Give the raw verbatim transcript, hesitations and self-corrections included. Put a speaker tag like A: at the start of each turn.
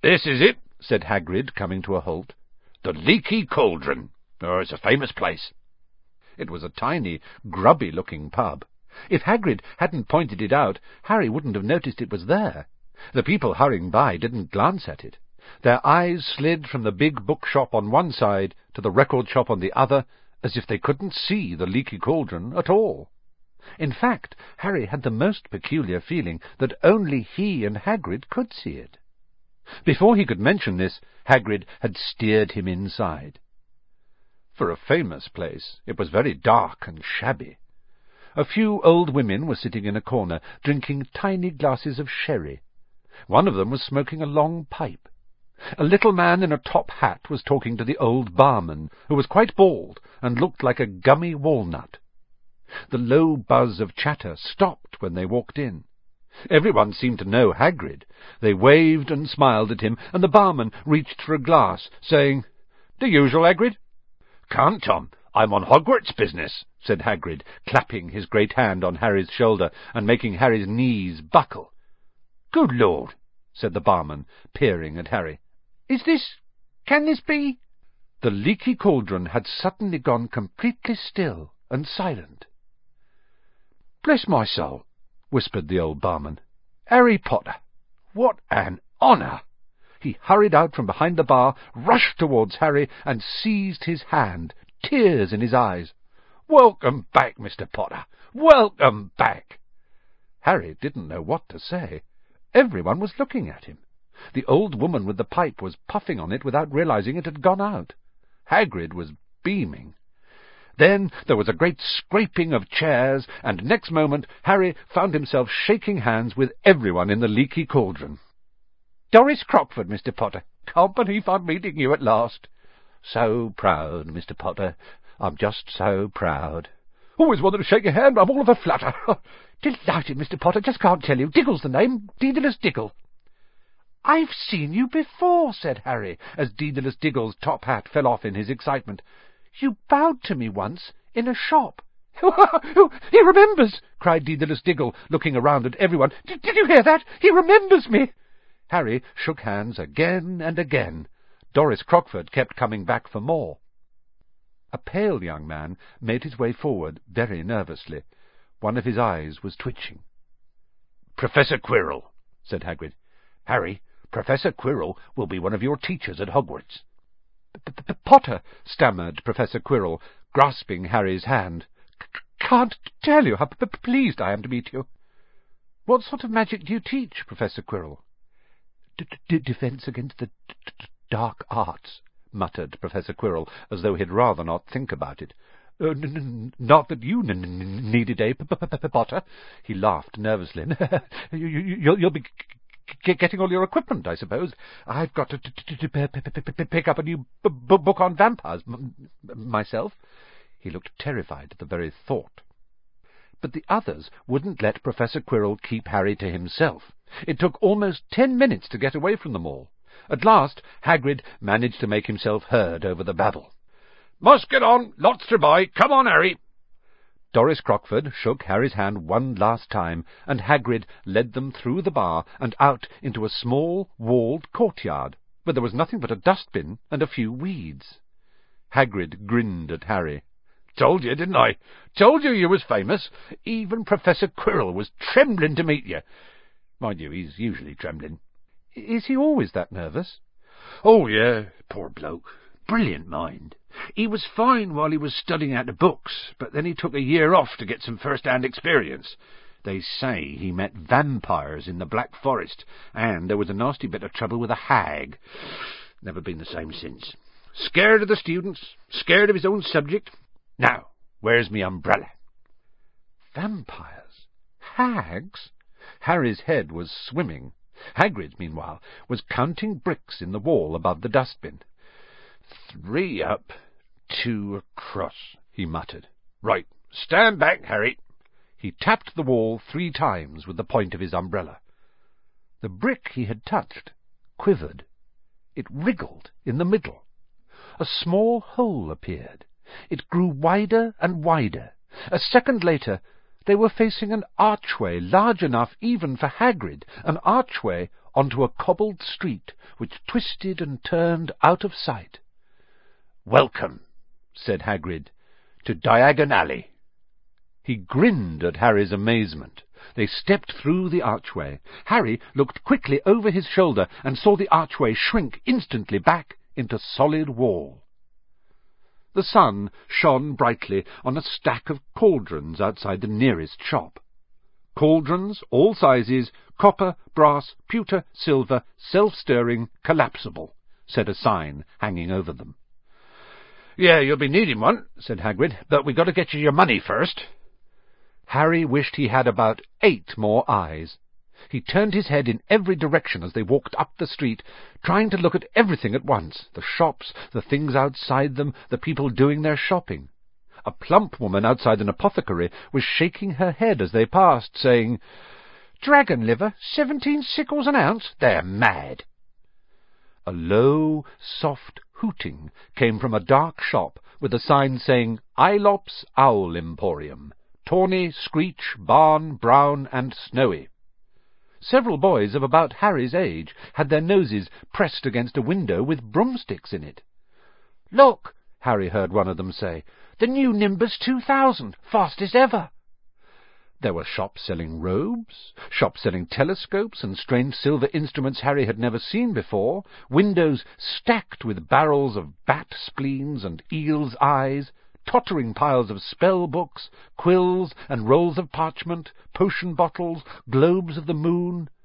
A: "This is it," said Hagrid, coming to a halt. "The Leaky Cauldron. Oh, it's a famous place." It was a tiny, grubby-looking pub. If Hagrid hadn't pointed it out, Harry wouldn't have noticed it was there. The people hurrying by didn't glance at it. Their eyes slid from the big bookshop on one side to the record shop on the other, as if they couldn't see the Leaky Cauldron at all. In fact, Harry had the most peculiar feeling that only he and Hagrid could see it. Before he could mention this, Hagrid had steered him inside. For a famous place, it was very dark and shabby. A few old women were sitting in a corner, drinking tiny glasses of sherry. One of them was smoking a long pipe. A little man in a top hat was talking to the old barman, who was quite bald and looked like a gummy walnut. The low buzz of chatter stopped when they walked in. Everyone seemed to know Hagrid. They waved and smiled at him, and the barman reached for a glass, saying, "The usual, Hagrid?" "Can't, Tom. I'm on Hogwarts business," said Hagrid, clapping his great hand on Harry's shoulder and making Harry's knees buckle. "Good Lord," said the barman, peering at Harry. "Is this... can this be—" The Leaky Cauldron had suddenly gone completely still and silent. "Bless my soul," whispered the old barman. "Harry Potter! What an honour!" He hurried out from behind the bar, rushed towards Harry, and seized his hand, tears in his eyes. "Welcome back, Mister Potter! Welcome back!" Harry didn't know what to say. Everyone was looking at him. The old woman with the pipe was puffing on it without realizing it had gone out. Hagrid was beaming. Then there was a great scraping of chairs, and next moment Harry found himself shaking hands with everyone in the Leaky Cauldron. "Doris Crockford, Mister Potter. Can't believe I'm meeting you at last." "So proud, Mister Potter. I'm just so proud." "Always wanted to shake your hand, but I'm all of a flutter." "Delighted, Mister Potter. Just can't tell you. Diggle's the name. Daedalus Diggle." "I've seen you before," said Harry, as Daedalus Diggle's top hat fell off in his excitement. "You bowed to me once, in a shop." "Oh, he remembers!" cried Daedalus Diggle, looking around at everyone. "Did you hear that? He remembers me!" Harry shook hands again and again. Doris Crockford kept coming back for more. A pale young man made his way forward very nervously. One of his eyes was twitching. "Professor Quirrell," said Hagrid. "Harry, Professor Quirrell will be one of your teachers at Hogwarts." "Potter," stammered Professor Quirrell, grasping Harry's hand. "Can't tell you how pleased I am to meet you." "What sort of magic do you teach, Professor Quirrell?" "Defence against the dark arts," muttered Professor Quirrell, as though he'd rather not think about it. Uh, n n not that you n needed a p p Potter." He laughed nervously. you, you, "You'll, you'll be g getting all your equipment, I suppose. I've got to, to, to p p pick up a new b b book on vampires m myself." He looked terrified at the very thought. But the others wouldn't let Professor Quirrell keep Harry to himself. It took almost ten minutes to get away from them all. At last, Hagrid managed to make himself heard over the babble. "Must get on. Lots to buy. Come on, Harry." Doris Crockford shook Harry's hand one last time, and Hagrid led them through the bar and out into a small, walled courtyard, where there was nothing but a dustbin and a few weeds. Hagrid grinned at Harry. "Told you, didn't I? Told you you was famous. Even Professor Quirrell was trembling to meet you. Mind you, he's usually trembling." "Is he always that nervous?" "Oh, yeah, poor bloke. Brilliant mind. He was fine while he was studying out the books, but then he took a year off to get some first-hand experience. They say he met vampires in the Black Forest, and there was a nasty bit of trouble with a hag. Never been the same since. Scared of the students, scared of his own subject. Now, where's me umbrella?" Vampires? Hags? Harry's head was swimming. Hagrid, meanwhile, was counting bricks in the wall above the dustbin. "Three up, two across," he muttered. "Right, stand back, Harry." He tapped the wall three times with the point of his umbrella. The brick he had touched quivered. It wriggled in the middle. A small hole appeared. It grew wider and wider. A second later, they were facing an archway large enough even for Hagrid, an archway onto a cobbled street which twisted and turned out of sight. "Welcome," said Hagrid, "to Diagon Alley." He grinned at Harry's amazement. They stepped through the archway. Harry looked quickly over his shoulder and saw the archway shrink instantly back into solid wall. The sun shone brightly on a stack of cauldrons outside the nearest shop. Cauldrons, all sizes, copper, brass, pewter, silver, self-stirring, collapsible, said a sign hanging over them. "Yeah, you'll be needing one," said Hagrid, "but we got to get you your money first." Harry wished he had about eight more eyes. He turned his head in every direction as they walked up the street, trying to look at everything at once, the shops, the things outside them, the people doing their shopping. A plump woman outside an apothecary was shaking her head as they passed, saying, "Dragon liver, seventeen sickles an ounce? They're mad." A low, soft hooting came from a dark shop with a sign saying, "Aelops Owl Emporium, Tawny, Screech, Barn, Brown, and Snowy." Several boys of about Harry's age had their noses pressed against a window with broomsticks in it. "Look," Harry heard one of them say, "the new Nimbus two thousand, fastest ever." There were shops selling robes, shops selling telescopes and strange silver instruments Harry had never seen before, windows stacked with barrels of bat spleens and eel's eyes, tottering piles of spell books, quills and rolls of parchment, potion bottles, globes of the moon,